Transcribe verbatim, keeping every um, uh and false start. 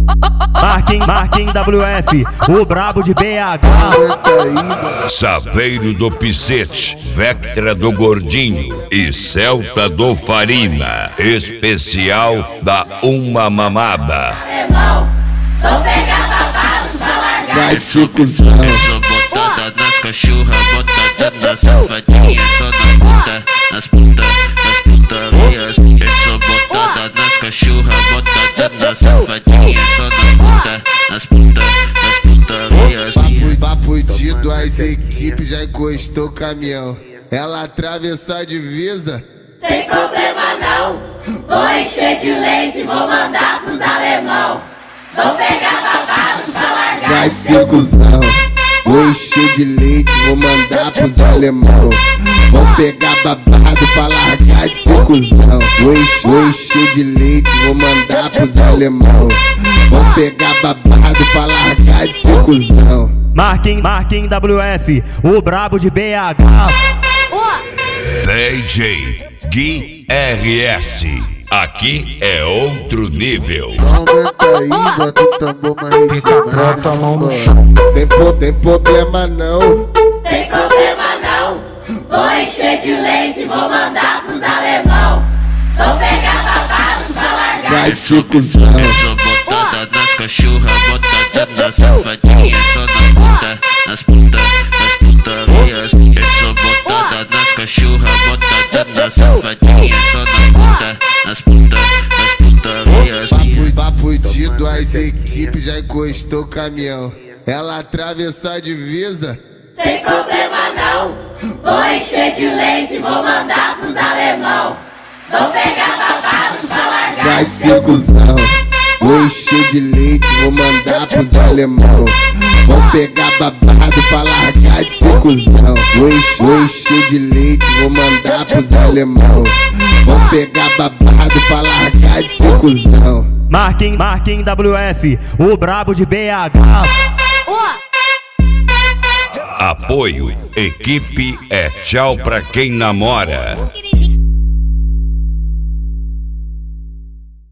Marquinhos, Marquinhos W F, o brabo de B H. Saveiro do Picete, Vectra do Gordinho e Celta do Farina. Especial da Uma Mamada. Alemão, vão pegar babado pra largar. Vai ser cuzão. É só botada nas cachorra, botada na safadinha, só na puta, nas puta, nas putarias. É só botada nas cachorra, botada na safadinha, só na puta, nas puta, nas putarias. Papo, papo de duas equipes já encostou o caminhão. Ela atravessou a divisa. Tem problema não, vou encher de leite, vou mandar pros alemão. Vão pegar babado pra largar. Vai ser cuzão. Vou encher de leite, vou mandar pros alemão. Vão pegar babado pra largar de ser cuzão. Vou encher, vou encher de leite, vou mandar pros alemão. Vão pegar babado pra largar de ser cuzão. Marquinhos, Marquinhos W F, o brabo de B H. D J Gui R S. Aqui é outro nível. Aumenta aí, bota o tambor mais ritmado. Tem, po, tem problema não. Tem problema não, vou encher de leite, vou mandar pros alemão. Vão pegar babado pra largar. Vai ser cuzão. É só botada nas cachorra, botada na safadinha, só na puta, nas puta, nas putarias. É só botada nas cachorra, botada na safadinha, só na puta, nas puta, nas putarias. Papo, papo de duas equipes já encostou o caminhão. Ela atravessou a divisa. Tem problema não, vou encher de leite, vou mandar pros alemão. Vão pegar babado pra largar. Vai ser cuzão. Vou encher de leite, vou mandar pros alemão. Vão pegar babado pra largar de ser cuzão. Vou encher, vou encher de leite, vou mandar pros alemão. Vão pegar babado pra largar de ser cuzão. Marquinhos, Marquinhos W F, o brabo de B H. Apoio, equipe é tchau pra quem namora.